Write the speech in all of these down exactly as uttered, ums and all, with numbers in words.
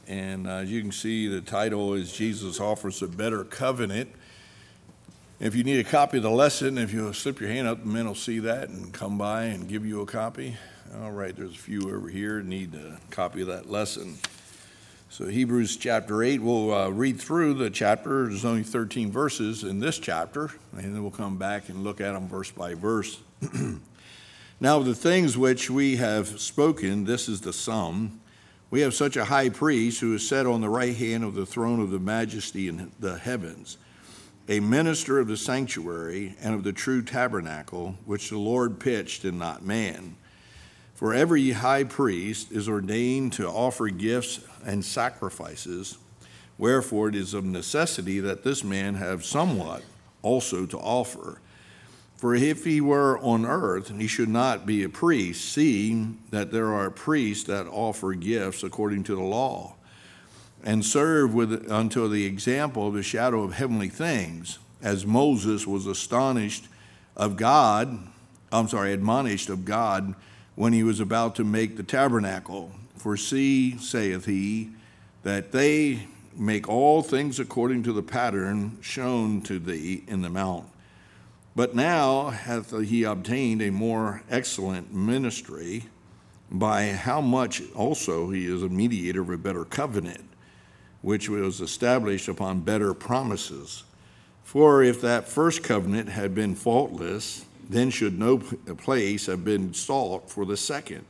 And uh, as you can see, the title is Jesus Offers a Better Covenant. If you need a copy of the lesson, if you'll slip your hand up, the men will see that and come by and give you a copy. All right, there's a few over here that need a copy of that lesson. So Hebrews chapter eight, we'll uh, read through the chapter. There's only thirteen verses in this chapter, and then we'll come back and look at them verse by verse. Now, the things which we have spoken, this is the sum. We have such a high priest who is set on the right hand of the throne of the majesty in the heavens, a minister of the sanctuary and of the true tabernacle, which the Lord pitched and not man. For every high priest is ordained to offer gifts and sacrifices, wherefore it is of necessity that this man have somewhat also to offer. For if he were on earth, he should not be a priest, seeing that there are priests that offer gifts according to the law, and serve with unto the example of the shadow of heavenly things, as Moses was astonished of God, I'm sorry, admonished of God, when he was about to make the tabernacle. For see, saith he, that they make all things according to the pattern shown to thee in the mount. But now hath he obtained a more excellent ministry, by how much also he is a mediator of a better covenant, which was established upon better promises. For if that first covenant had been faultless, then should no place have been sought for the second.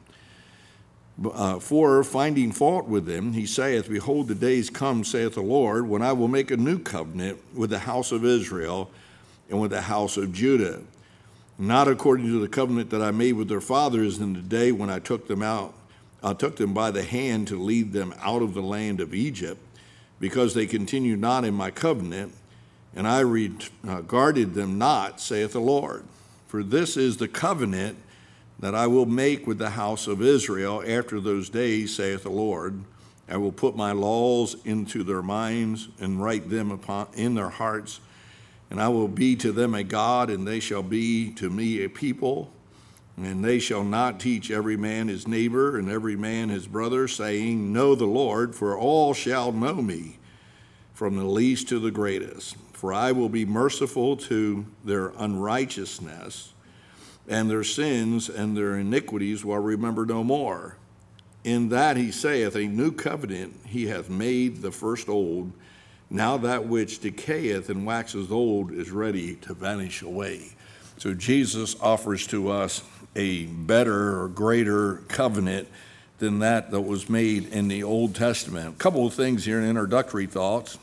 Uh, for finding fault with them, he saith, Behold, the days come, saith the Lord, when I will make a new covenant with the house of Israel and with the house of Judah, not according to the covenant that I made with their fathers in the day when I took them out, I took them by the hand to lead them out of the land of Egypt, because they continued not in my covenant, and I regarded them not, saith the Lord. For this is the covenant that I will make with the house of Israel after those days, saith the Lord. I will put my laws into their minds and write them upon in their hearts, and I will be to them a God, and they shall be to me a people. And they shall not teach every man his neighbor and every man his brother, saying, Know the Lord, for all shall know me, from the least to the greatest. For I will be merciful to their unrighteousness, and their sins and their iniquities will I remember no more. In that he saith, A new covenant he hath made the first old. Now that which decayeth and waxes old is ready to vanish away. So Jesus offers to us a better or greater covenant than that that was made in the Old Testament. A couple of things here in introductory thoughts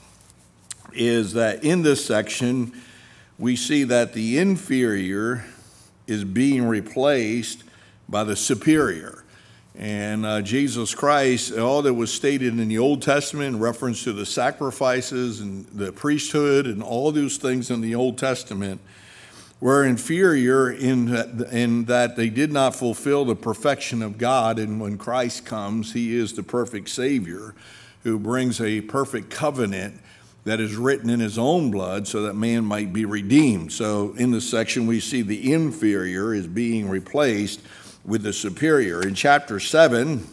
is that in this section, we see that the inferior is being replaced by the superior. And uh, Jesus Christ, all that was stated in the Old Testament in reference to the sacrifices and the priesthood and all those things in the Old Testament were inferior in that, in that they did not fulfill the perfection of God. And when Christ comes, he is the perfect Savior who brings a perfect covenant that is written in his own blood so that man might be redeemed. So in this section, we see the inferior is being replaced with the superior. In chapter seven,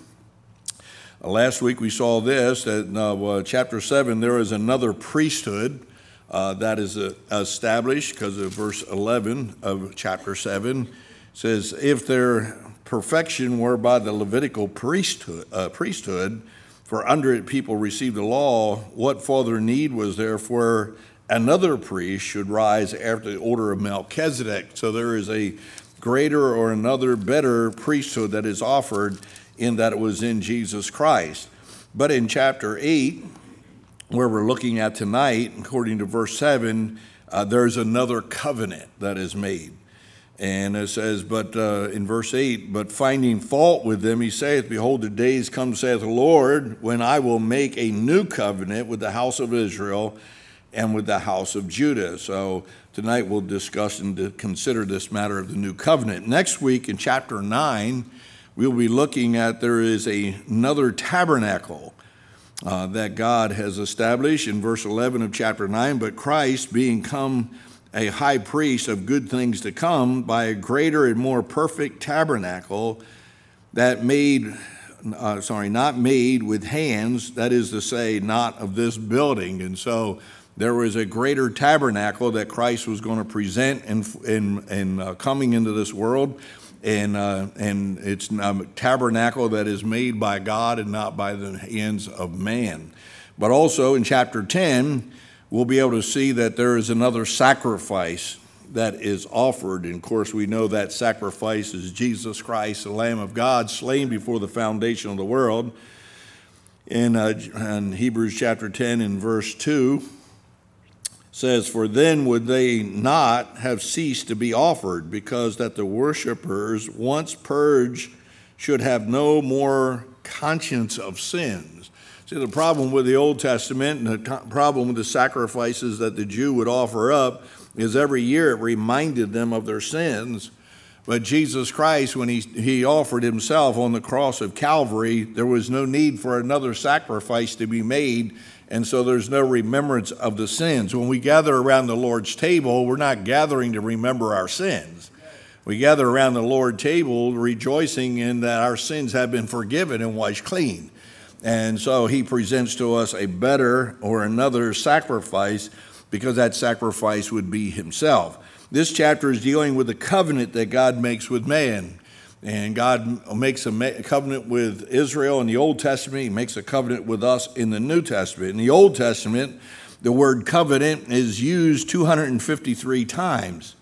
uh, last week we saw this, that uh, uh, chapter seven, there is another priesthood uh, that is uh, established, because of verse eleven of chapter seven says, If their perfection were by the Levitical priesthood, uh, priesthood, for under it people received the law, what further need was there for another priest should rise after the order of Melchizedek? So there is a greater or another better priesthood that is offered in that it was in Jesus Christ. But in chapter eight, where we're looking at tonight, according to verse seven, uh, there's another covenant that is made. And it says, but uh, in verse eight, but finding fault with them, he saith, Behold, the days come, saith the Lord, when I will make a new covenant with the house of Israel and with the house of Judah. So tonight we'll discuss and consider this matter of the new covenant. Next week in chapter nine, we'll be looking at there is a, another tabernacle uh, that God has established in verse eleven of chapter nine. But Christ, being come a high priest of good things to come, by a greater and more perfect tabernacle that made uh, sorry, not made with hands, that is to say, not of this building. And so there was a greater tabernacle that Christ was going to present in, in, in uh, coming into this world. And, uh, and it's a tabernacle that is made by God and not by the hands of man. But also in chapter ten, we'll be able to see that there is another sacrifice that is offered. And of course, we know that sacrifice is Jesus Christ, the Lamb of God, slain before the foundation of the world. In, uh, in Hebrews chapter ten and verse two, says, "For then would they not have ceased to be offered, because that the worshipers, once purged, should have no more conscience of sins." See, the problem with the Old Testament and the problem with the sacrifices that the Jew would offer up is every year it reminded them of their sins. But Jesus Christ, when he, he offered himself on the cross of Calvary, there was no need for another sacrifice to be made. And so there's no remembrance of the sins. When we gather around the Lord's table, we're not gathering to remember our sins. We gather around the Lord's table rejoicing in that our sins have been forgiven and washed clean. And so he presents to us a better or another sacrifice, because that sacrifice would be himself. This chapter is dealing with the covenant that God makes with man. And God makes a covenant with Israel in the Old Testament. He makes a covenant with us in the New Testament. In the Old Testament, the word covenant is used two hundred fifty-three times.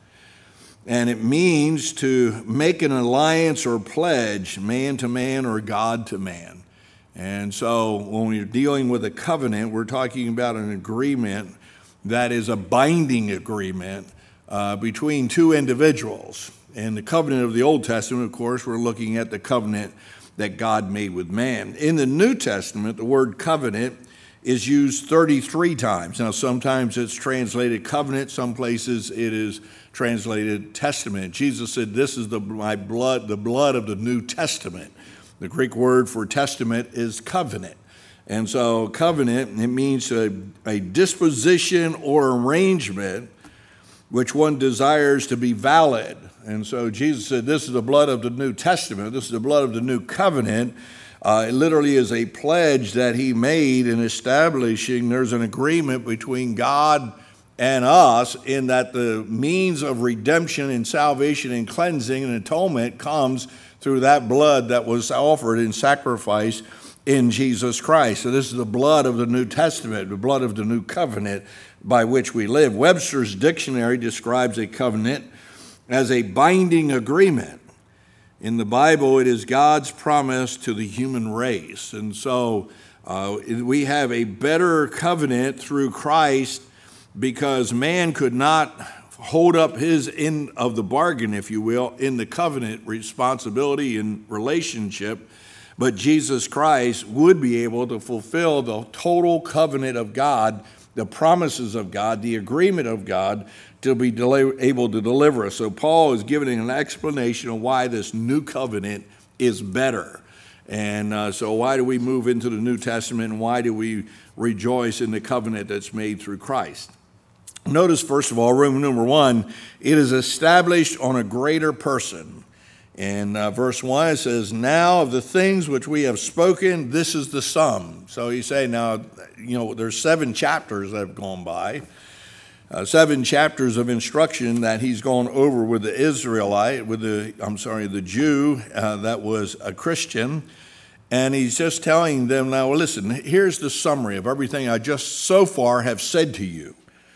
And it means to make an alliance or pledge, man to man or God to man. And so when we're dealing with a covenant, we're talking about an agreement that is a binding agreement uh, between two individuals. And the covenant of the Old Testament, of course, we're looking at the covenant that God made with man. In the New Testament, the word covenant is used thirty-three times. Now, sometimes it's translated covenant. Some places it is translated testament. Jesus said, "This is the my blood, the blood of the New Testament." The Greek word for testament is covenant. And so covenant, it means a, a disposition or arrangement which one desires to be valid. And so Jesus said, this is the blood of the New Testament. This is the blood of the new covenant. Uh, it literally is a pledge that he made in establishing there's an agreement between God and us in that the means of redemption and salvation and cleansing and atonement comes through that blood that was offered in sacrifice in Jesus Christ. So this is the blood of the New Testament, the blood of the new covenant by which we live. Webster's dictionary describes a covenant as a binding agreement. In the Bible, it is God's promise to the human race. And so uh, we have a better covenant through Christ because man could not hold up his end of the bargain, if you will, in the covenant responsibility and relationship. But Jesus Christ would be able to fulfill the total covenant of God, the promises of God, the agreement of God, to be del- able to deliver us. So Paul is giving an explanation of why this new covenant is better. And uh, so why do we move into the New Testament, and why do we rejoice in the covenant that's made through Christ? Notice, first of all, Roman number one, it is established on a greater person. In uh, verse one, it says, now of the things which we have spoken, this is the sum. So you say, now, you know, there's seven chapters that have gone by, uh, seven chapters of instruction that he's gone over with the Israelite, with the, I'm sorry, the Jew uh, that was a Christian. And he's just telling them, now, listen, here's the summary of everything I just so far have said to you.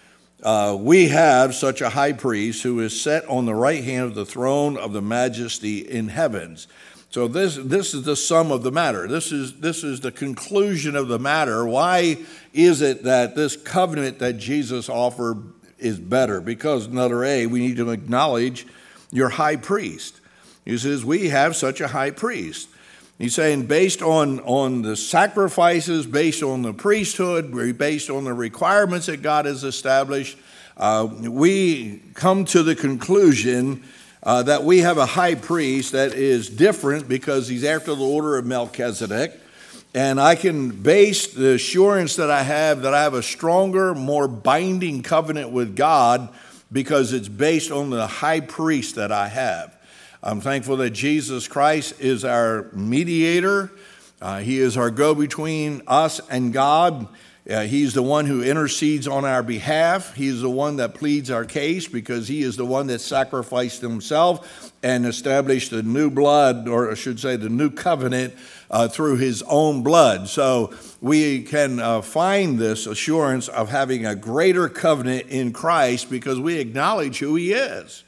Uh, we have such a high priest who is set on the right hand of the throne of the majesty in heavens. So this this is the sum of the matter. This is this is the conclusion of the matter. Why is it that this covenant that Jesus offered is better? Because, letter A, we need to acknowledge your high priest. He says, we have such a high priest. He's saying based on, on the sacrifices, based on the priesthood, based on the requirements that God has established, uh, we come to the conclusion uh, that we have a high priest that is different because he's after the order of Melchizedek. And I can base the assurance that I have that I have a stronger, more binding covenant with God because it's based on the high priest that I have. I'm thankful that Jesus Christ is our mediator Uh, he is our go-between us and God. Uh, he's the one who intercedes on our behalf. He's the one that pleads our case because he is the one that sacrificed himself and established the new blood, or I should say the new covenant, uh, through his own blood. So we can uh, find this assurance of having a greater covenant in Christ because we acknowledge who he is.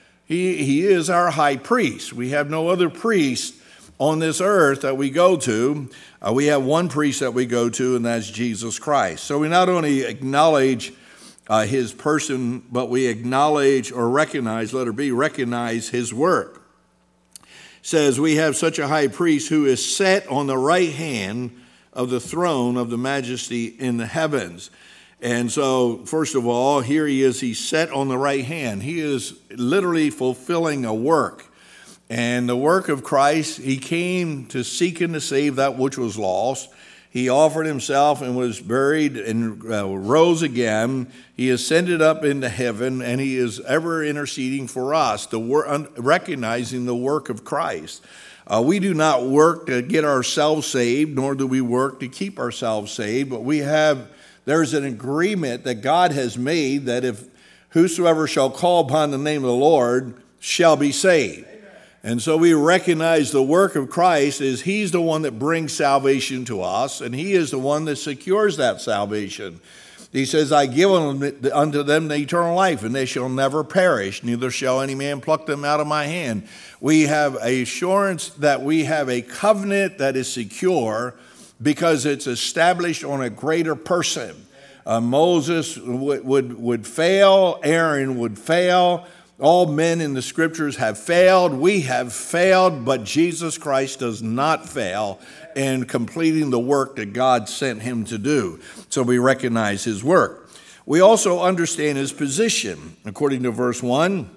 He, he is our high priest. We have no other priest on this earth that we go to. Uh, we have one priest that we go to, and that's Jesus Christ. So we not only acknowledge uh, his person, but we acknowledge or recognize, letter B, recognize his work. It says, we have such a high priest who is set on the right hand of the throne of the majesty in the heavens. And so, first of all, here he is, he's set on the right hand. He is literally fulfilling a work. And the work of Christ, he came to seek and to save that which was lost. He offered himself and was buried and uh, rose again. He ascended up into heaven, and he is ever interceding for us, the wor- un- recognizing the work of Christ. Uh, we do not work to get ourselves saved, nor do we work to keep ourselves saved, but we have, there's an agreement that God has made that if whosoever shall call upon the name of the Lord shall be saved. And so we recognize the work of Christ as he's the one that brings salvation to us, and he is the one that secures that salvation. He says, I give unto them the eternal life, and they shall never perish, neither shall any man pluck them out of my hand. We have assurance that we have a covenant that is secure because it's established on a greater person. Uh, Moses would, would, would fail, Aaron would fail. All men in the scriptures have failed. We have failed, but Jesus Christ does not fail in completing the work that God sent him to do. So we recognize his work. We also understand his position. According to verse one,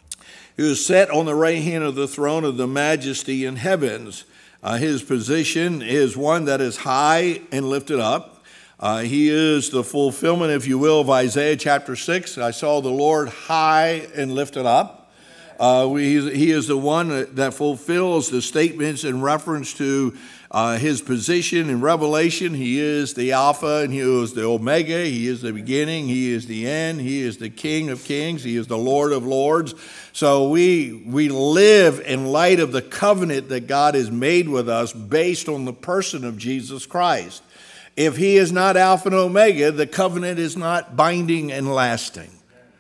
he is set on the right hand of the throne of the majesty in heavens. Uh, his position is one that is high and lifted up. Uh, he is the fulfillment, if you will, of Isaiah chapter six. I saw the Lord high and lifted up. Uh, we, he is the one that fulfills the statements in reference to uh, his position in Revelation. He is the Alpha and he is the Omega. He is the beginning. He is the end. He is the King of kings. He is the Lord of lords. So we, we live in light of the covenant that God has made with us based on the person of Jesus Christ. If he is not Alpha and Omega, the covenant is not binding and lasting.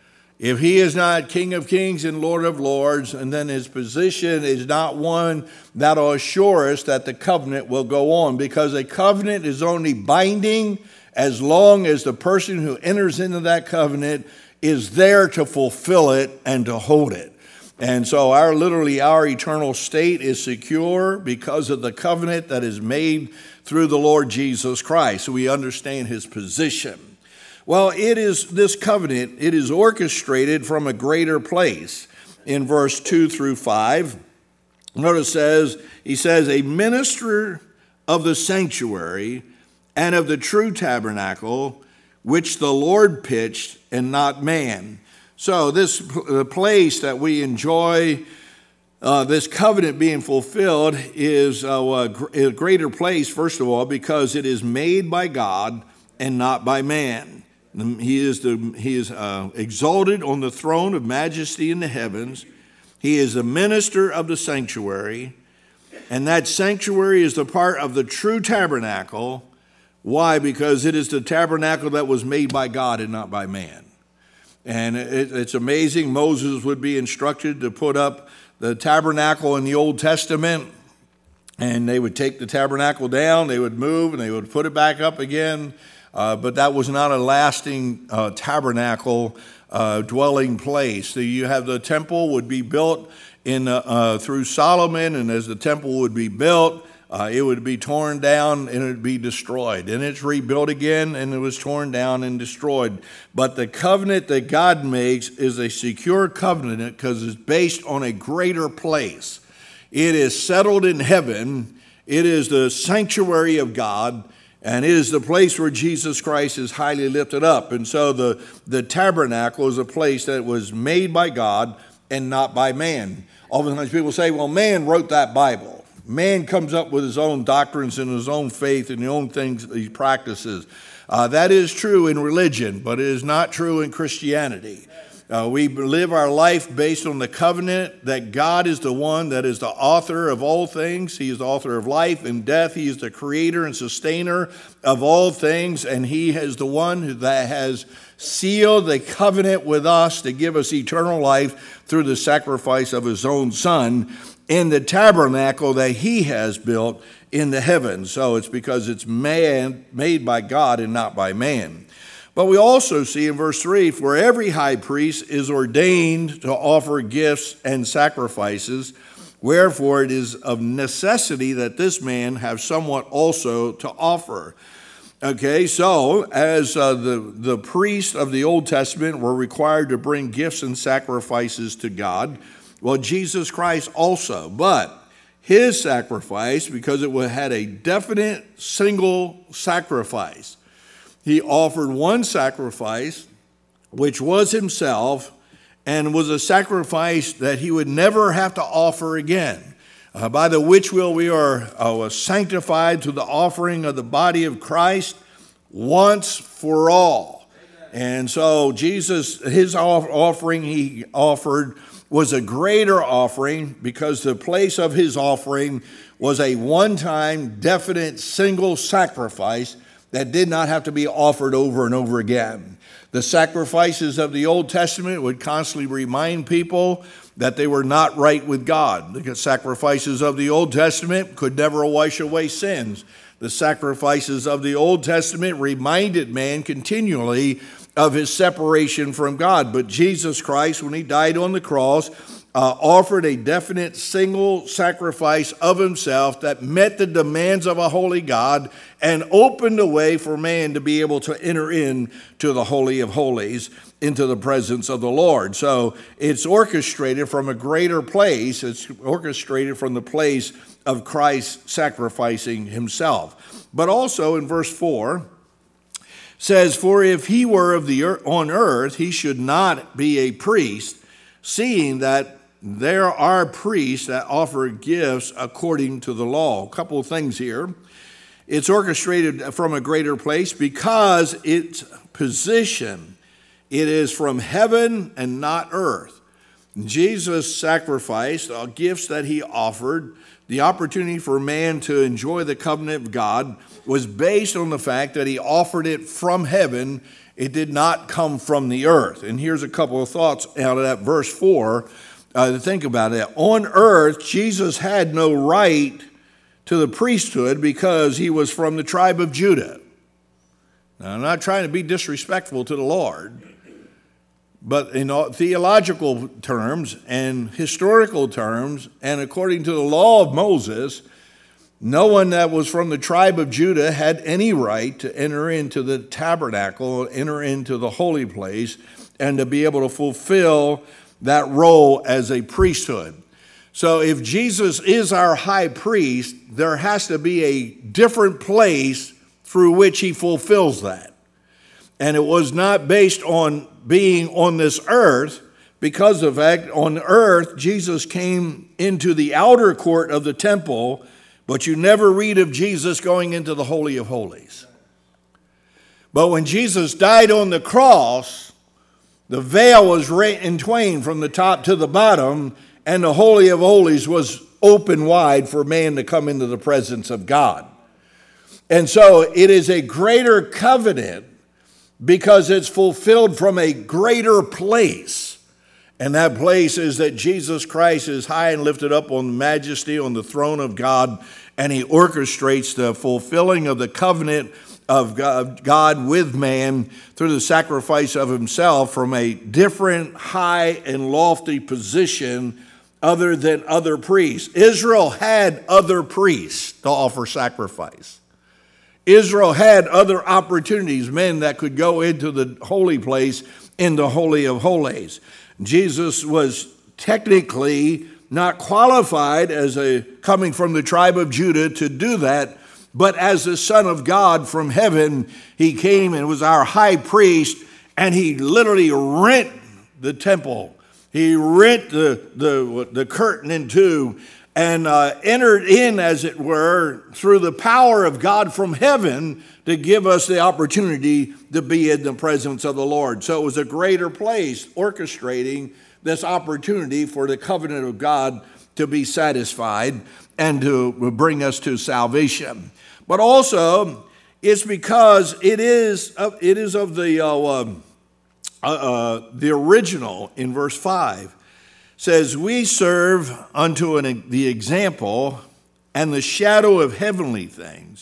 If he is not King of kings and Lord of lords, and then his position is not one that will assure us that the covenant will go on, because a covenant is only binding as long as the person who enters into that covenant is there to fulfill it and to hold it. And so our literally our eternal state is secure because of the covenant that is made through the Lord Jesus Christ. So we understand his position. Well, it is this covenant, it is orchestrated from a greater place. In verse two through five, notice says, he says, a minister of the sanctuary and of the true tabernacle, which the Lord pitched and not man. So this the place that we enjoy uh, this covenant being fulfilled is uh, a greater place, first of all, because it is made by God and not by man. He is, the, he is uh, exalted on the throne of majesty in the heavens. He is the minister of the sanctuary, and that sanctuary is the part of the true tabernacle. Why? Because it is the tabernacle that was made by God and not by man. And it, it's amazing. Moses would be instructed to put up the tabernacle in the Old Testament, and they would take the tabernacle down, they would move, and they would put it back up again. Uh, but that was not a lasting uh, tabernacle uh, dwelling place. So you have the temple would be built in uh, uh, through Solomon, and as the temple would be built, Uh, it would be torn down and it would be destroyed. And it's rebuilt again, and it was torn down and destroyed. But the covenant that God makes is a secure covenant because it's based on a greater place. It is settled in heaven. It is the sanctuary of God, and it is the place where Jesus Christ is highly lifted up. And so the, the tabernacle is a place that was made by God and not by man. Oftentimes people say, well, man wrote that Bible. Man comes up with his own doctrines and his own faith and the own things he practices. Uh, that is true in religion, but it is not true in Christianity. Uh, we live our life based on the covenant that God is the one that is the author of all things. He is the author of life and death. He is the creator and sustainer of all things, and he is the one that has sealed the covenant with us to give us eternal life through the sacrifice of his own son in the tabernacle that he has built in the heavens. So it's because it's man made by God and not by man. But we also see in verse three, for every high priest is ordained to offer gifts and sacrifices, wherefore it is of necessity that this man have somewhat also to offer. Okay, so as uh, the, the priests of the Old Testament were required to bring gifts and sacrifices to God, well, Jesus Christ also, but his sacrifice, because it had a definite single sacrifice, he offered one sacrifice, which was himself, and was a sacrifice that he would never have to offer again, uh, by the which will we are uh, sanctified through the offering of the body of Christ once for all. And so Jesus, his offering he offered was a greater offering because the place of his offering was a one-time, definite, single sacrifice that did not have to be offered over and over again. The sacrifices of the Old Testament would constantly remind people that they were not right with God. The sacrifices of the Old Testament could never wash away sins. The sacrifices of the Old Testament reminded man continually of his separation from God. But Jesus Christ, when he died on the cross, uh, offered a definite single sacrifice of himself that met the demands of a holy God and opened a way for man to be able to enter into the Holy of Holies, into the presence of the Lord. So it's orchestrated from a greater place. It's orchestrated from the place of Christ sacrificing himself. But also in verse four, says, for if he were of the earth, on earth, he should not be a priest, seeing that there are priests that offer gifts according to the law. A couple of things here. It's orchestrated from a greater place because its position, it is from heaven and not earth. Jesus sacrificed uh, gifts that he offered. The opportunity for man to enjoy the covenant of God was based on the fact that he offered it from heaven. It did not come from the earth. And here's a couple of thoughts out of that verse four uh, to think about it. On earth, Jesus had no right to the priesthood because he was from the tribe of Judah. Now, I'm not trying to be disrespectful to the Lord, but in theological terms and historical terms, and according to the law of Moses, no one that was from the tribe of Judah had any right to enter into the tabernacle, enter into the holy place, and to be able to fulfill that role as a priesthood. So if Jesus is our high priest, there has to be a different place through which he fulfills that. And it was not based on being on this earth, because of the fact on earth, Jesus came into the outer court of the temple, but you never read of Jesus going into the Holy of Holies. But when Jesus died on the cross, the veil was rent in twain from the top to the bottom, and the Holy of Holies was open wide for man to come into the presence of God. And so it is a greater covenant because it's fulfilled from a greater place. And that place is that Jesus Christ is high and lifted up on majesty on the throne of God, and he orchestrates the fulfilling of the covenant of God with man through the sacrifice of himself from a different, high, and lofty position other than other priests. Israel had other priests to offer sacrifice. Israel had other opportunities, men that could go into the holy place, in the Holy of Holies. Jesus was technically not qualified as a coming from the tribe of Judah to do that, but as the Son of God from heaven, he came and was our high priest, and he literally rent the temple. He rent the, the, the curtain in two and uh, entered in, as it were, through the power of God from heaven to give us the opportunity to be in the presence of the Lord. So it was a greater place orchestrating this opportunity for the covenant of God to be satisfied and to bring us to salvation. But also, it's because it is of, it is of the uh, uh, uh, the original in verse five. Says, we serve unto an, the example and the shadow of heavenly things,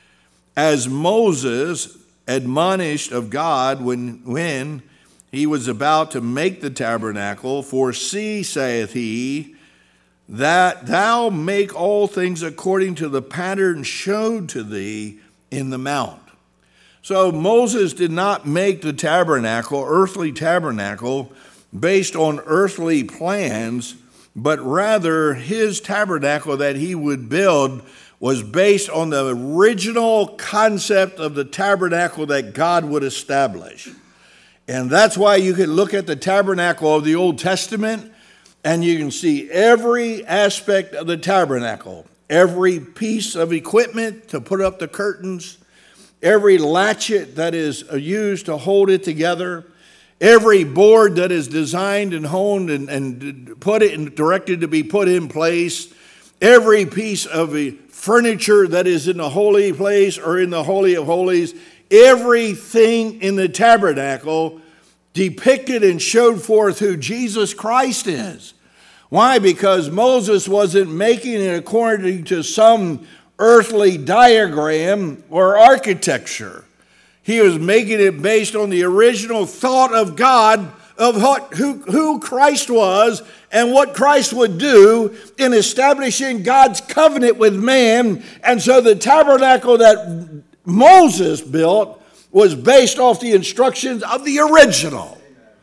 as Moses admonished of God when, when he was about to make the tabernacle. For see, saith he, that thou make all things according to the pattern showed to thee in the mount. So Moses did not make the tabernacle, earthly tabernacle, based on earthly plans, but rather his tabernacle that he would build was based on the original concept of the tabernacle that God would establish. And that's why you can look at the tabernacle of the Old Testament and you can see every aspect of the tabernacle, every piece of equipment to put up the curtains, every latchet that is used to hold it together, every board that is designed and honed and, and put it and directed to be put in place, every piece of furniture that is in the holy place or in the Holy of Holies, everything in the tabernacle depicted and showed forth who Jesus Christ is. Why? Because Moses wasn't making it according to some earthly diagram or architecture. He was making it based on the original thought of God of what, who, who Christ was and what Christ would do in establishing God's covenant with man. And so the tabernacle that Moses built was based off the instructions of the original.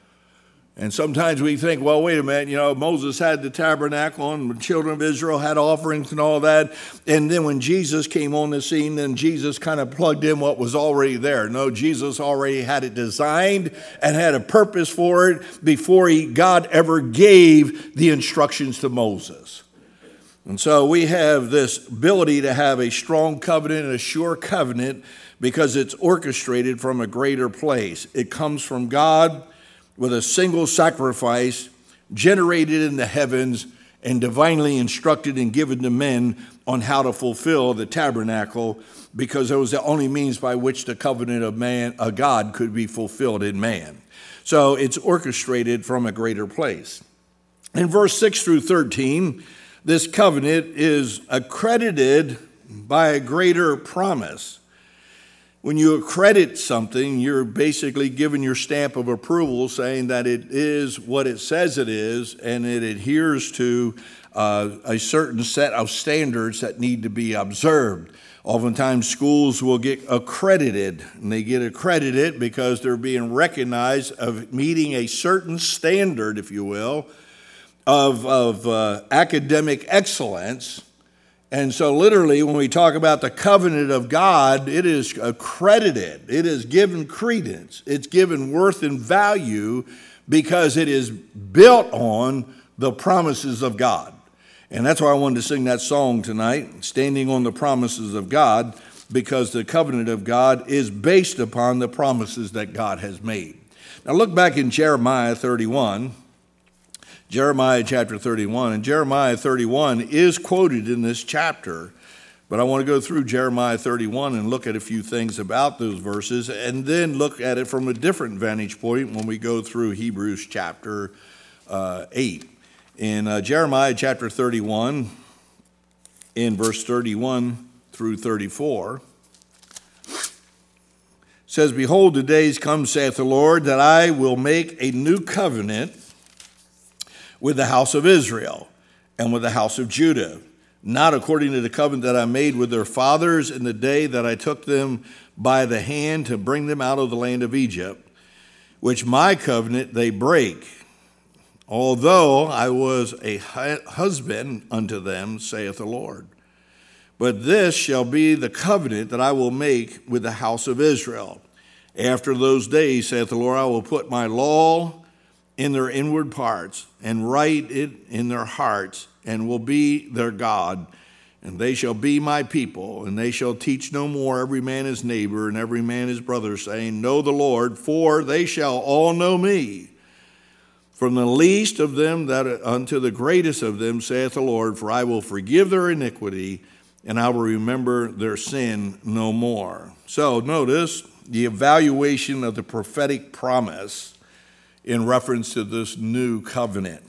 And sometimes we think, well, wait a minute, you know, Moses had the tabernacle and the children of Israel had offerings and all that. And then when Jesus came on the scene, then Jesus kind of plugged in what was already there. No, Jesus already had it designed and had a purpose for it before he, God ever gave the instructions to Moses. And so we have this ability to have a strong covenant and a sure covenant because it's orchestrated from a greater place. It comes from God with a single sacrifice generated in the heavens and divinely instructed and given to men on how to fulfill the tabernacle, because it was the only means by which the covenant of man, of God, could be fulfilled in man. So it's orchestrated from a greater place. In verse six through thirteen, this covenant is accredited by a greater promise. When you accredit something, you're basically giving your stamp of approval saying that it is what it says it is, and it adheres to uh, a certain set of standards that need to be observed. Oftentimes schools will get accredited, and they get accredited because they're being recognized of meeting a certain standard, if you will, of, of uh, academic excellence. And so literally, when we talk about the covenant of God, it is accredited. It is given credence. It's given worth and value because it is built on the promises of God. And that's why I wanted to sing that song tonight, Standing on the Promises of God, because the covenant of God is based upon the promises that God has made. Now look back in Jeremiah thirty-one. Jeremiah chapter thirty-one, and Jeremiah thirty-one is quoted in this chapter, but I want to go through Jeremiah thirty-one and look at a few things about those verses, and then look at it from a different vantage point when we go through Hebrews chapter uh, eight. In uh, Jeremiah chapter thirty-one, in verse thirty-one through thirty-four, says, Behold, the days come, saith the Lord, that I will make a new covenant with the house of Israel and with the house of Judah, not according to the covenant that I made with their fathers in the day that I took them by the hand to bring them out of the land of Egypt, which my covenant they break, although I was a husband unto them, saith the Lord. But this shall be the covenant that I will make with the house of Israel. After those days, saith the Lord, I will put my law in their inward parts, and write it in their hearts, and will be their God. And they shall be my people, and they shall teach no more every man his neighbor and every man his brother, saying, Know the Lord, for they shall all know me. From the least of them that unto the greatest of them, saith the Lord, for I will forgive their iniquity, and I will remember their sin no more. So notice the evaluation of the prophetic promise in reference to this new covenant.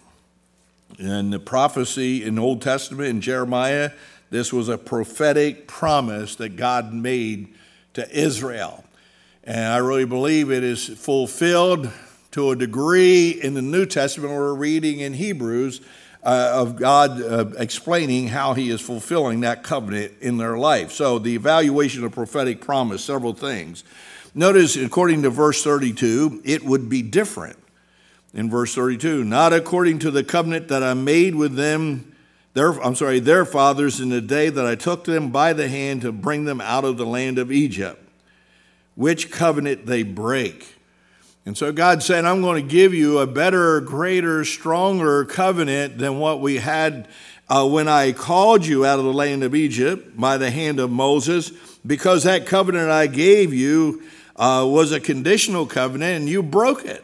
And the prophecy in the Old Testament, in Jeremiah, this was a prophetic promise that God made to Israel. And I really believe it is fulfilled to a degree in the New Testament. We're reading in Hebrews uh, of God uh, explaining how he is fulfilling that covenant in their life. So the evaluation of prophetic promise, several things. Notice, according to verse thirty-two, it would be different. In verse thirty-two, not according to the covenant that I made with them, their, I'm sorry, their fathers in the day that I took them by the hand to bring them out of the land of Egypt, which covenant they break. And so God said, I'm going to give you a better, greater, stronger covenant than what we had uh, when I called you out of the land of Egypt by the hand of Moses, because that covenant I gave you uh, was a conditional covenant, and you broke it.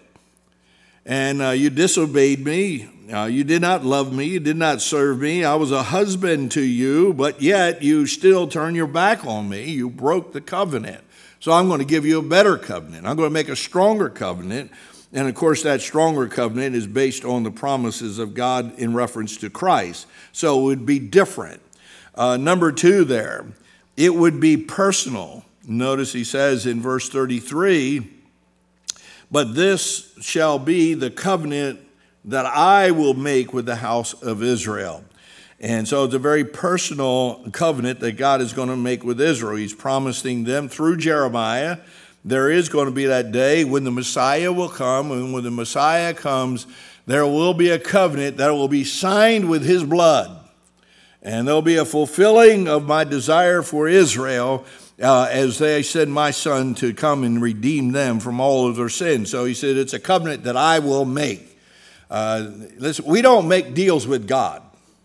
And uh, you disobeyed me. Uh, you did not love me. You did not serve me. I was a husband to you, but yet you still turned your back on me. You broke the covenant. So I'm going to give you a better covenant. I'm going to make a stronger covenant. And of course, that stronger covenant is based on the promises of God in reference to Christ. So it would be different. Uh, number two there, it would be personal. Notice he says in verse thirty-three, but this shall be the covenant that I will make with the house of Israel. And so it's a very personal covenant that God is going to make with Israel. He's promising them through Jeremiah, there is going to be that day when the Messiah will come. And when the Messiah comes, there will be a covenant that will be signed with his blood. And there'll be a fulfilling of my desire for Israel Uh, as they send my son to come and redeem them from all of their sins. So he said, it's a covenant that I will make. Uh, listen, we don't make deals with God.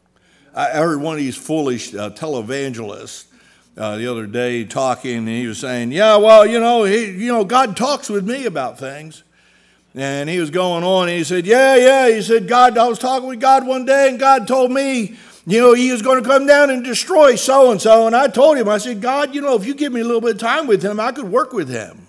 I heard one of these foolish uh, televangelists uh, the other day talking, and he was saying, yeah, well, you know, he, you know, God talks with me about things. And he was going on, and he said, yeah, yeah. He said, God, I was talking with God one day, and God told me, you know, he was going to come down and destroy so-and-so. And I told him, I said, God, you know, if you give me a little bit of time with him, I could work with him.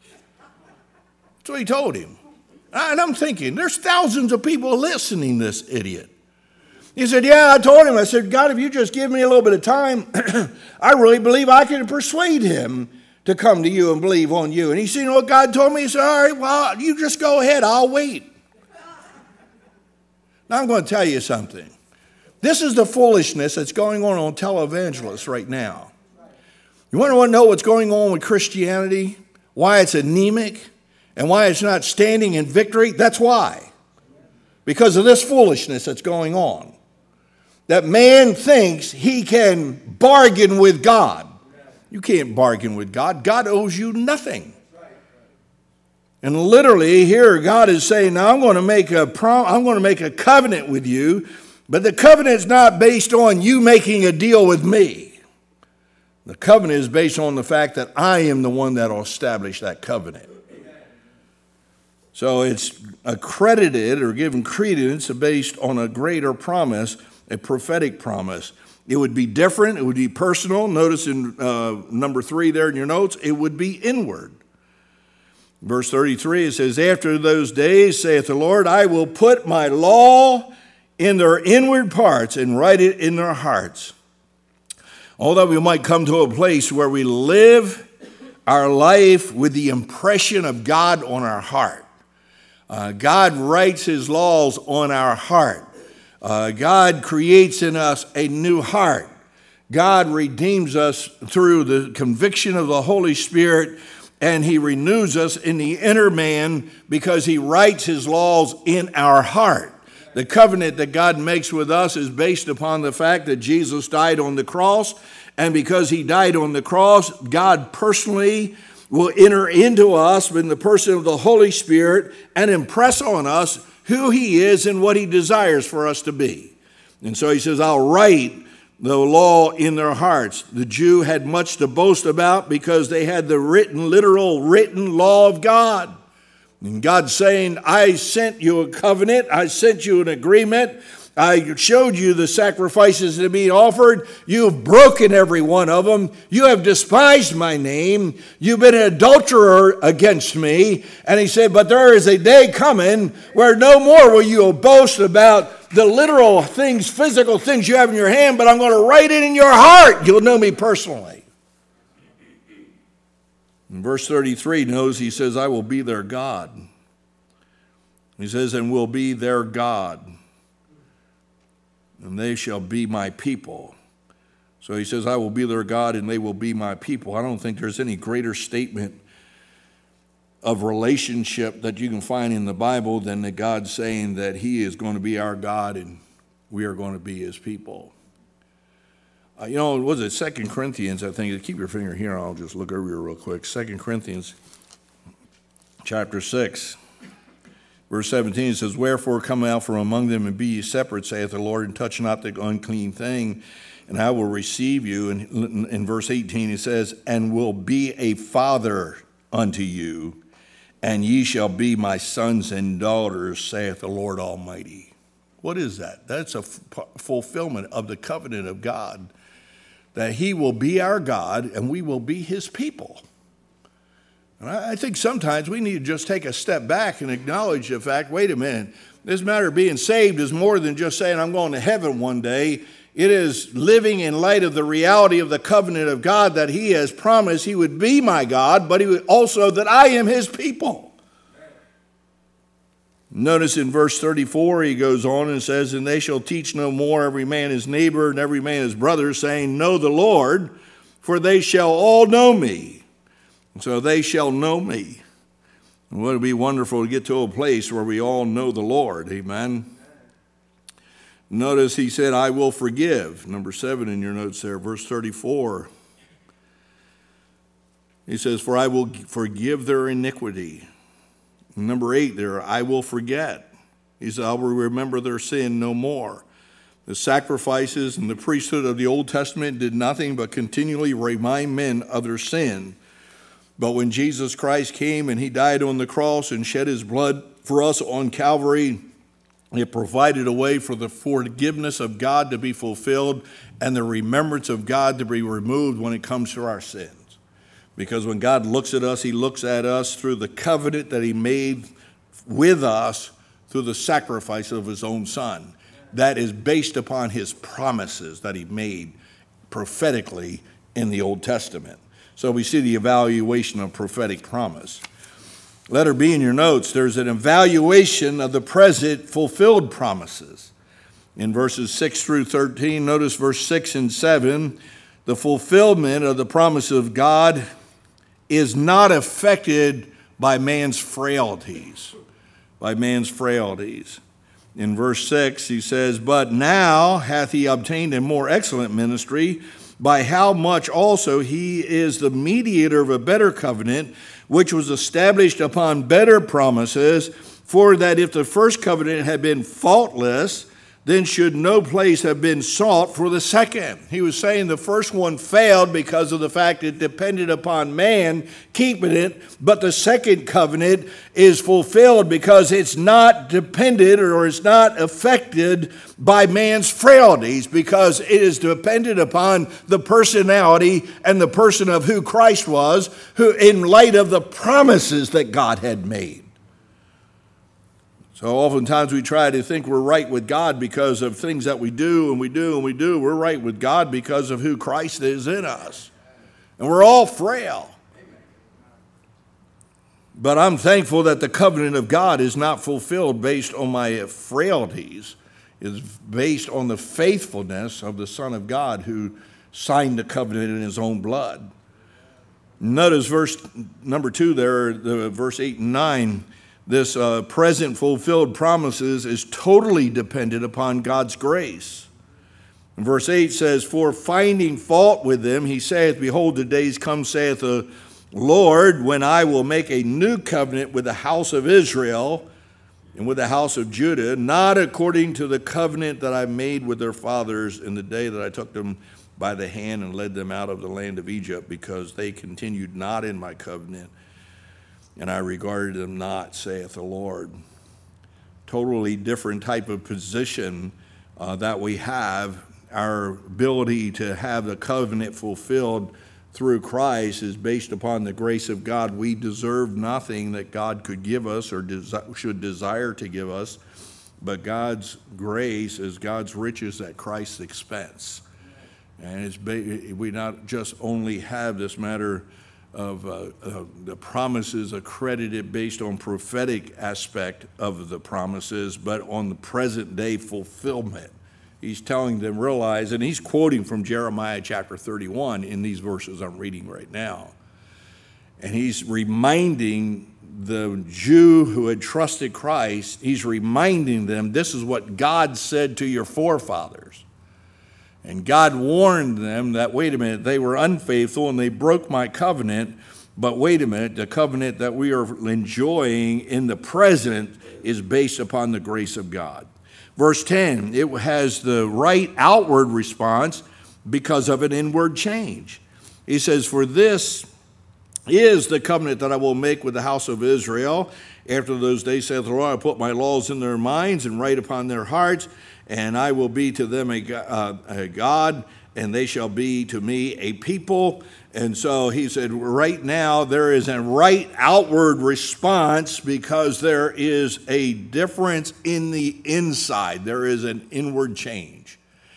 That's what he told him. And I'm thinking, there's thousands of people listening to this idiot. He said, yeah, I told him. I said, God, if you just give me a little bit of time, I really believe I can persuade him to come to you and believe on you. And he said, you know what God told me? He said, all right, well, you just go ahead. I'll wait. Now, I'm going to tell you something. This is the foolishness that's going on on televangelists right now. You want to know what's going on with Christianity? Why it's anemic and why it's not standing in victory? That's why. Because of this foolishness that's going on. That man thinks he can bargain with God. You can't bargain with God. God owes you nothing. And literally here God is saying, now I'm going to make a prom- I'm going to make a covenant with you. But the covenant is not based on you making a deal with me. The covenant is based on the fact that I am the one that will establish that covenant. So it's accredited or given credence based on a greater promise, a prophetic promise. It would be different. It would be personal. Notice in uh, number three there in your notes, it would be inward. Verse thirty-three, it says, after those days, saith the Lord, I will put my law in their inward parts and write it in their hearts. Although we might come to a place where we live our life with the impression of God on our heart. Uh, God writes his laws on our heart. Uh, God creates in us a new heart. God redeems us through the conviction of the Holy Spirit, and he renews us in the inner man because he writes his laws in our heart. The covenant that God makes with us is based upon the fact that Jesus died on the cross. And because he died on the cross, God personally will enter into us in the person of the Holy Spirit and impress on us who he is and what he desires for us to be. And so he says, I'll write the law in their hearts. The Jew had much to boast about because they had the written, literal written law of God. And God's saying, I sent you a covenant. I sent you an agreement. I showed you the sacrifices to be offered. You have broken every one of them. You have despised my name. You've been an adulterer against me. And he said, but there is a day coming where no more will you boast about the literal things, physical things you have in your hand, but I'm going to write it in your heart. You'll know me personally. In verse thirty-three, knows he says, I will be their God. He says, and will be their God. And they shall be my people. So he says, I will be their God and they will be my people. I don't think there's any greater statement of relationship that you can find in the Bible than that God saying that he is going to be our God and we are going to be his people. Uh, you know, was it Second Corinthians, I think, keep your finger here, I'll just look over here real quick. Second Corinthians chapter six. Verse seventeen says, wherefore come out from among them and be ye separate, saith the Lord, and touch not the unclean thing, and I will receive you. And in verse eighteen it says, and will be a father unto you, and ye shall be my sons and daughters, saith the Lord Almighty. What is that? That's a f- fulfillment of the covenant of God, that he will be our God and we will be his people. And I think sometimes we need to just take a step back and acknowledge the fact, wait a minute, this matter of being saved is more than just saying I'm going to heaven one day. It is living in light of the reality of the covenant of God that he has promised he would be my God, but he would also that I am his people. Notice in verse thirty-four, he goes on and says, and they shall teach no more every man his neighbor and every man his brother, saying, know the Lord, for they shall all know me. So they shall know me. And would it be wonderful to get to a place where we all know the Lord, amen? Notice he said, I will forgive. Number seven in your notes there, verse thirty-four. He says, for I will forgive their iniquity. Number eight there, I will forget. He said, I will remember their sin no more. The sacrifices and the priesthood of the Old Testament did nothing but continually remind men of their sin. But when Jesus Christ came and he died on the cross and shed his blood for us on Calvary, it provided a way for the forgiveness of God to be fulfilled and the remembrance of God to be removed when it comes to our sins. Because when God looks at us, he looks at us through the covenant that he made with us through the sacrifice of his own son. That is based upon his promises that he made prophetically in the Old Testament. So we see the evaluation of prophetic promise. Letter B in your notes, there's an evaluation of the present fulfilled promises. In verses six through thirteen, notice verse six and seven, the fulfillment of the promise of God is not affected by man's frailties, by man's frailties. In verse six, he says, but now hath he obtained a more excellent ministry, by how much also he is the mediator of a better covenant, which was established upon better promises, for that if the first covenant had been faultless, then should no place have been sought for the second. He was saying the first one failed because of the fact it depended upon man keeping it, but the second covenant is fulfilled because it's not dependent or it's not affected by man's frailties, because it is dependent upon the personality and the person of who Christ was, who in light of the promises that God had made. So oftentimes we try to think we're right with God because of things that we do and we do and we do. We're right with God because of who Christ is in us. And we're all frail. But I'm thankful that the covenant of God is not fulfilled based on my frailties. It's based on the faithfulness of the Son of God who signed the covenant in his own blood. Notice verse number two there, the verse eight and nine. This uh, present fulfilled promises is totally dependent upon God's grace. And verse eight says, for finding fault with them, he saith, behold, the days come, saith the Lord, when I will make a new covenant with the house of Israel and with the house of Judah, not according to the covenant that I made with their fathers in the day that I took them by the hand and led them out of the land of Egypt, because they continued not in my covenant, and I regarded them not, saith the Lord. Totally different type of position uh, that we have. Our ability to have the covenant fulfilled through Christ is based upon the grace of God. We deserve nothing that God could give us or desi- should desire to give us, but God's grace is God's riches at Christ's expense. And it's ba- we not just only have this matter of uh, uh, the promises accredited based on prophetic aspect of the promises, but on the present day fulfillment. He's telling them, realize, and he's quoting from Jeremiah chapter thirty-one in these verses I'm reading right now. And he's reminding the Jew who had trusted Christ, he's reminding them, this is what God said to your forefathers. And God warned them that, wait a minute, they were unfaithful and they broke my covenant, but wait a minute, the covenant that we are enjoying in the present is based upon the grace of God. Verse ten, it has the right outward response because of an inward change. He says, for this is the covenant that I will make with the house of Israel. After those days, saith the Lord, I will put my laws in their minds and write upon their hearts, and I will be to them a, uh, a God, and they shall be to me a people. And so he said, right now there is a right outward response because there is a difference in the inside. There is an inward change.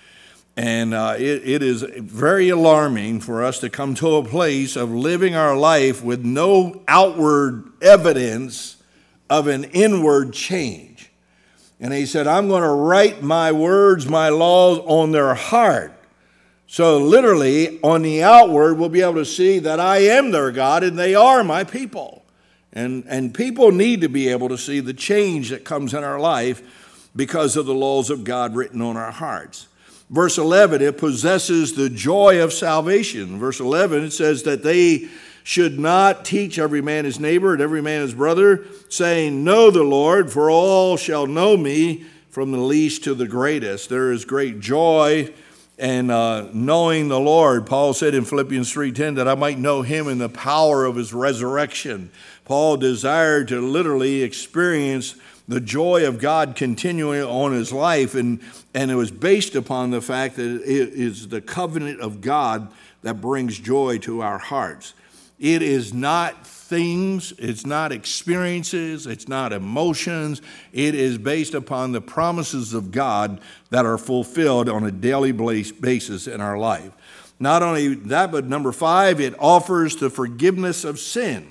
And uh, it, it is very alarming for us to come to a place of living our life with no outward evidence of an inward change. And he said, I'm going to write my words, my laws on their heart. So literally, on the outward, we'll be able to see that I am their God and they are my people. And, and people need to be able to see the change that comes in our life because of the laws of God written on our hearts. Verse eleven, it possesses the joy of salvation. Verse eleven, it says that they should not teach every man his neighbor and every man his brother, saying, know the Lord, for all shall know me, from the least to the greatest. There is great joy and uh, knowing the Lord. Paul said in Philippians three ten that I might know him in the power of his resurrection. Paul desired to literally experience the joy of God continuing on his life, and, and it was based upon the fact that it is the covenant of God that brings joy to our hearts. It is not things, it's not experiences, it's not emotions. It is based upon the promises of God that are fulfilled on a daily basis in our life. Not only that, but number five, it offers the forgiveness of sin.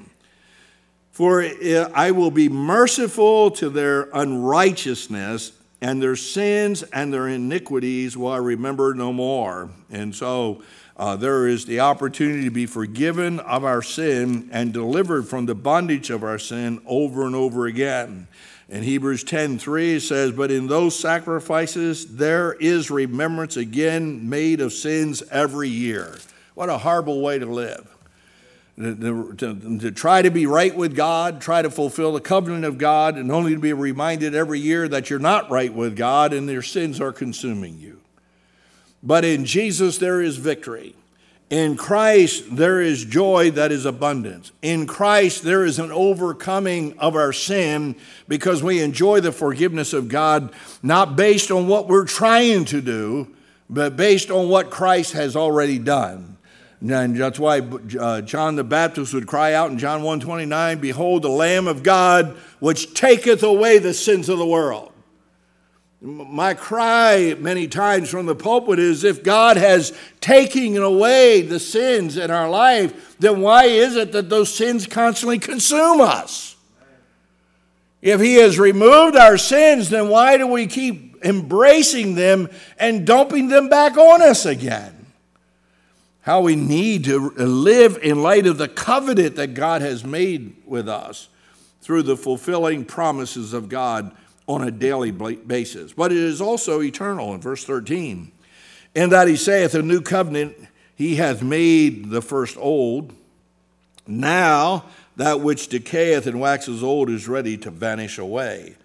For I will be merciful to their unrighteousness, and their sins and their iniquities will I remember no more. And so Uh, there is the opportunity to be forgiven of our sin and delivered from the bondage of our sin over and over again. In Hebrews ten three, it says, but in those sacrifices there is remembrance again made of sins every year. What a horrible way to live. To, to, to try to be right with God, try to fulfill the covenant of God, and only to be reminded every year that you're not right with God and your sins are consuming you. But in Jesus, there is victory. In Christ, there is joy that is abundant. In Christ, there is an overcoming of our sin because we enjoy the forgiveness of God, not based on what we're trying to do, but based on what Christ has already done. And that's why uh, John the Baptist would cry out in John one twenty-nine, behold, the Lamb of God, which taketh away the sins of the world. My cry many times from the pulpit is, if God has taken away the sins in our life, then why is it that those sins constantly consume us? If he has removed our sins, then why do we keep embracing them and dumping them back on us again? How we need to live in light of the covenant that God has made with us through the fulfilling promises of God on a daily basis. But it is also eternal in verse thirteen. In that he saith, a new covenant he hath made the first old. Now that which decayeth and waxes old is ready to vanish away.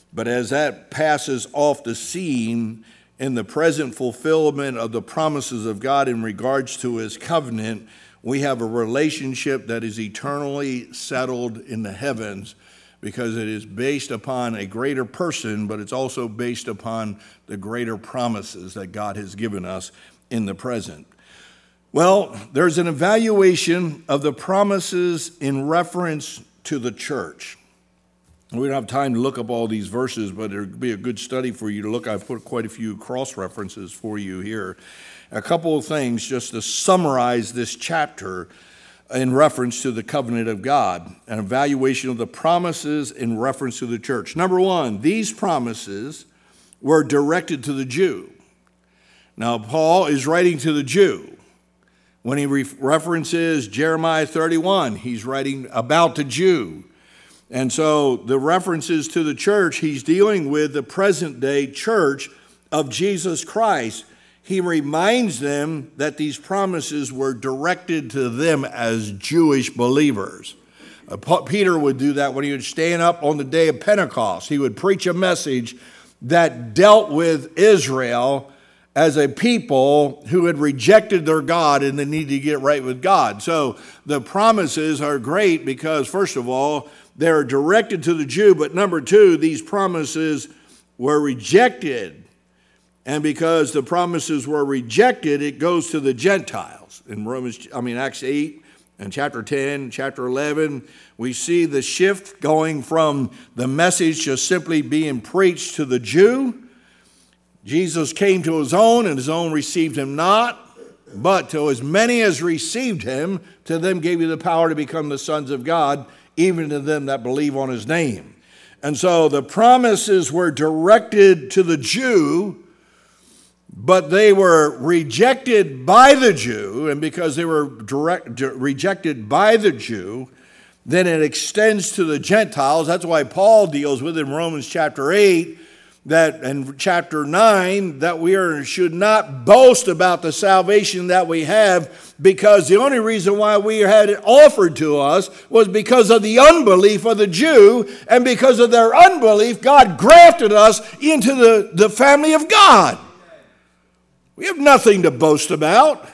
But as that passes off the scene in the present fulfillment of the promises of God in regards to his covenant, we have a relationship that is eternally settled in the heavens, because it is based upon a greater person, but it's also based upon the greater promises that God has given us in the present. Well, there's an evaluation of the promises in reference to the church. We don't have time to look up all these verses, but it would be a good study for you to look. I've put quite a few cross-references for you here. A couple of things just to summarize this chapter in reference to the covenant of God, an evaluation of the promises in reference to the church. Number one, these promises were directed to the Jew. Now, Paul is writing to the Jew. When he re- references Jeremiah thirty-one, he's writing about the Jew. And so the references to the church, he's dealing with the present day church of Jesus Christ. He reminds them that these promises were directed to them as Jewish believers. Uh, Peter would do that when he would stand up on the day of Pentecost. He would preach a message that dealt with Israel as a people who had rejected their God and they needed to get right with God. So the promises are great because, first of all, they're directed to the Jew, but number two, these promises were rejected. And because the promises were rejected, it goes to the Gentiles. In Romans, I mean, Acts eight and chapter ten, chapter eleven, we see the shift going from the message just simply being preached to the Jew. Jesus came to his own, and his own received him not. But to as many as received him, to them gave he the power to become the sons of God, even to them that believe on his name. And so the promises were directed to the Jew, but they were rejected by the Jew, and because they were direct, rejected by the Jew, then it extends to the Gentiles. That's why Paul deals with in Romans chapter eight, that in chapter nine, that we are, should not boast about the salvation that we have, because the only reason why we had it offered to us was because of the unbelief of the Jew, and because of their unbelief, God grafted us into the, the family of God. We have nothing to boast about.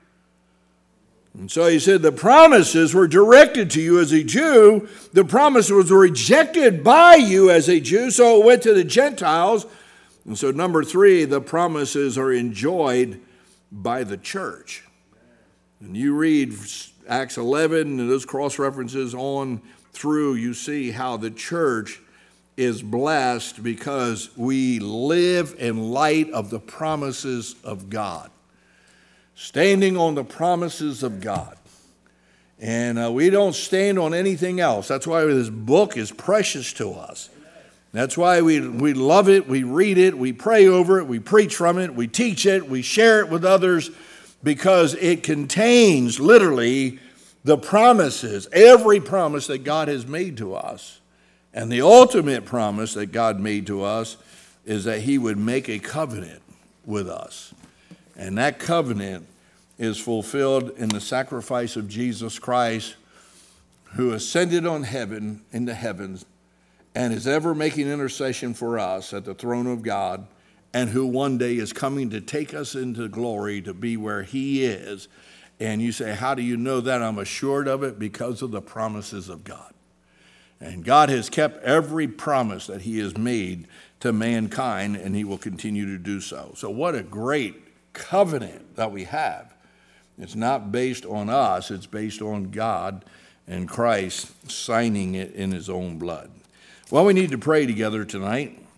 And so he said the promises were directed to you as a Jew. The promise was rejected by you as a Jew, so it went to the Gentiles. And so number three, the promises are enjoyed by the church. And you read Acts eleven and those cross-references on through, you see how the church is blessed because we live in light of the promises of God. Standing on the promises of God. And uh, we don't stand on anything else. That's why this book is precious to us. That's why we, we love it, we read it, we pray over it, we preach from it, we teach it, we share it with others, because it contains literally the promises, every promise that God has made to us. And the ultimate promise that God made to us is that he would make a covenant with us. And that covenant is fulfilled in the sacrifice of Jesus Christ, who ascended on heaven into heavens and is ever making intercession for us at the throne of God, and who one day is coming to take us into glory to be where he is. And you say, how do you know that? I'm assured of it because of the promises of God. And God has kept every promise that he has made to mankind, and he will continue to do so. So what a great covenant that we have. It's not based on us, it's based on God and Christ signing it in his own blood. Well, we need to pray together tonight.